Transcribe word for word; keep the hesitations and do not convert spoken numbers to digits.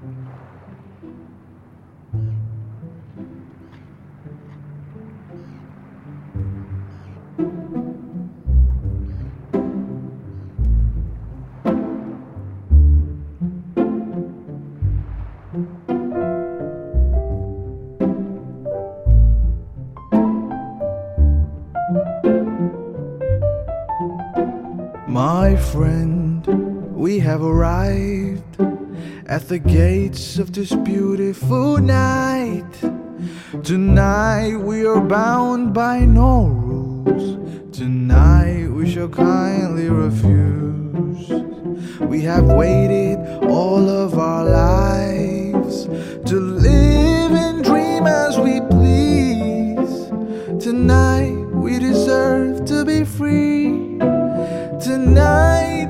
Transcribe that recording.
My friend, we have arrived at the gates of this beautiful night. Tonight we are bound by no rules. Tonight we shall kindly refuse. We have waited all of our lives to live and dream as we please. Tonight we deserve to be free. Tonight